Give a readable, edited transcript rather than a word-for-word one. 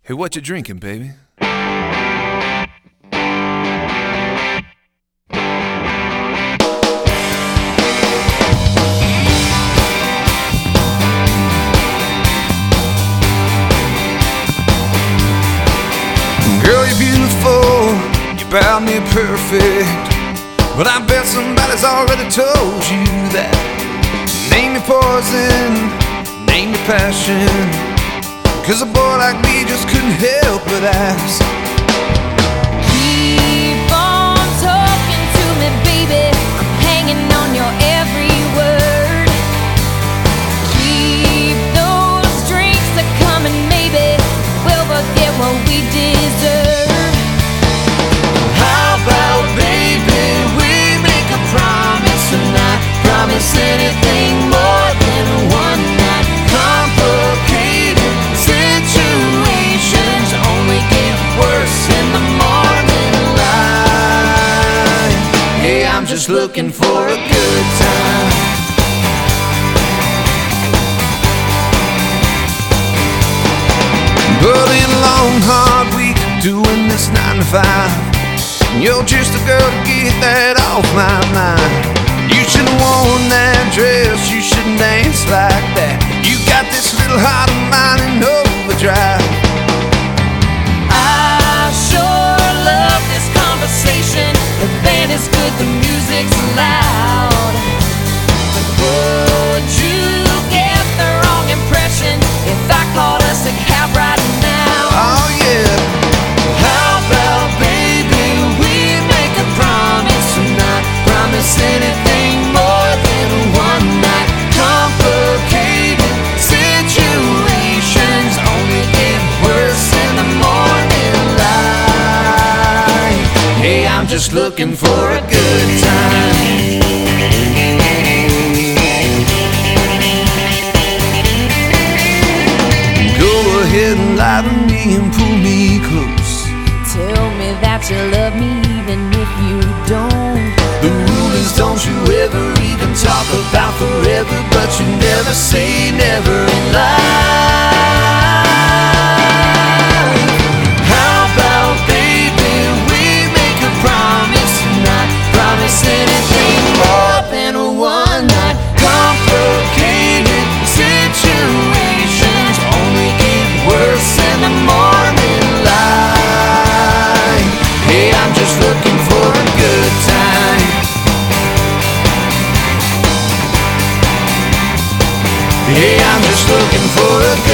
Hey, what you drinking, baby? Girl, you're beautiful, you're bound near perfect, but I bet somebody's already told you that. Name your poison, name your passion, 'cause a boy like me just couldn't help but ask. Keep on talking to me, baby, I'm hanging on your every word. Keep those drinks a-coming, maybe we'll forget what we deserve. How about, baby, we make a promise and not promise anything more than one night. Complicated situations only get worse in the morning light. Hey, I'm just looking for a good time. But in a long, hard week doing this 9 to 5, you're just a girl to get that off my mind. You should've worn that dress, you shouldn't dance like that. You got this little heart of mine in overdrive. I sure love this conversation. The band is good, the music's loud. But would you get the wrong impression if I called us a cab right now? Oh yeah. How about, baby, we make a promise and not promise anything more than one night. Complicated situations only get worse in the morning light. Hey, I'm just looking for a good time. Go ahead and lie to me and pull me close. Tell me that you love me even if you don't. The rule is don't you ever even talk about forever, but you never say never in life. How about, baby, we make a promise and not promise anything more than a one night. Complicated situations only get worse in the morning light. Hey, I'm just looking for a good time. Hey, I'm just looking for a good time.